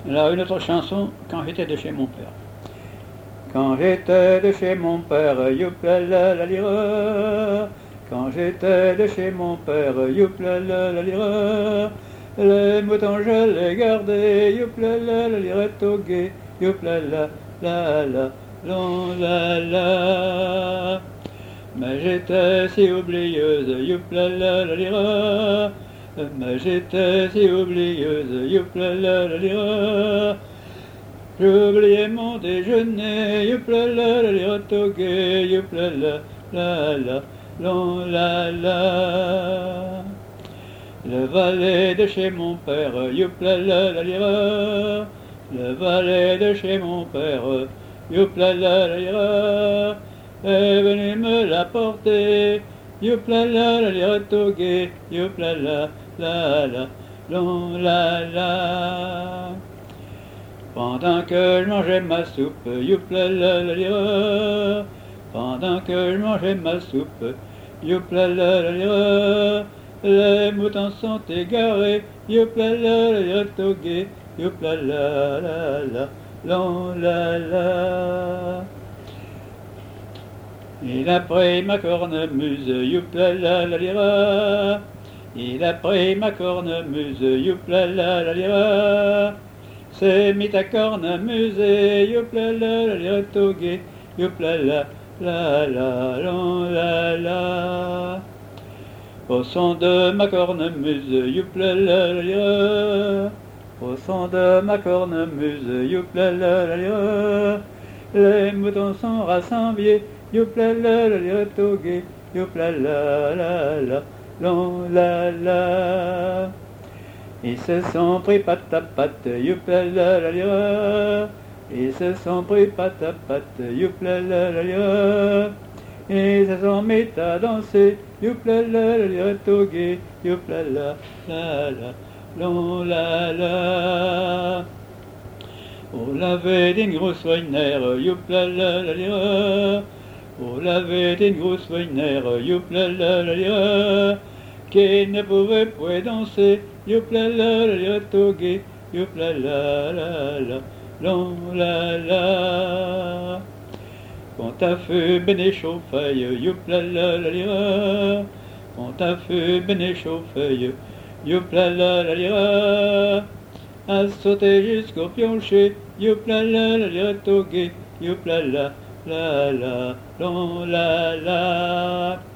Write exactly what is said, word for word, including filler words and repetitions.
Là, une autre chanson, Quand j'étais de chez mon père. Quand j'étais de chez mon père, youpla la la lira. Quand j'étais de chez mon père, youpla la la lira. Les moutons je les gardais, youpla la la lira togué, youpla la la la la la la. Mais j'étais si oublieuse, youpla la la lira. Mais j'étais si oublieuse, youpla la la lira. J'oubliais mon déjeuner, youpla la la lira togué, youpla la la la la la la. Le valet de chez mon père, youpla la la lira. Le valet de chez mon père, youpla la la lira. Est venu me l'apporter, youpla la la lira togué, youpla la la la la la la. Pendant que je mangeais ma soupe, youpla la la lira. Pendant que je mangeais ma soupe, youpla la la lira. Les moutons sont égarés, youpla la la lira togué, youpla la la la la la la. Il a pris ma cornemuse, youpla la la lira. Il a pris ma cornemuse, youpla la la lira. C'est mis ta cornemuse, youpla la la lira togué, youpla la la la la la la. Au son de ma cornemuse, youpla la la lira. Au son de ma cornemuse, youpla la la lira. Les moutons sont rassemblés, youpla la la lira togué, youpla la la la la la la. Ils se sont pris patte à patte, youpla la la lira. Ils se sont pris patte à patte, youpla la la lira. Ils se sont mis à danser, youpla la la lira togué, youpla la la la la la la. Oh, l'avait d'une grosse voinère, youpla la la lira. Oh, l'avait d'une grosse voinère, youpla la la lira. Qui ne pouvait point danser, youpla la la lira togué, youpla la la la la la la. Quand à feu béné chauffeuille, youpla la la lira. Quand à feu béné chauffeuille, youpla la la lira. À sauter jusqu'au pioncher, youpla la la lira togué, youpla la la la la la la.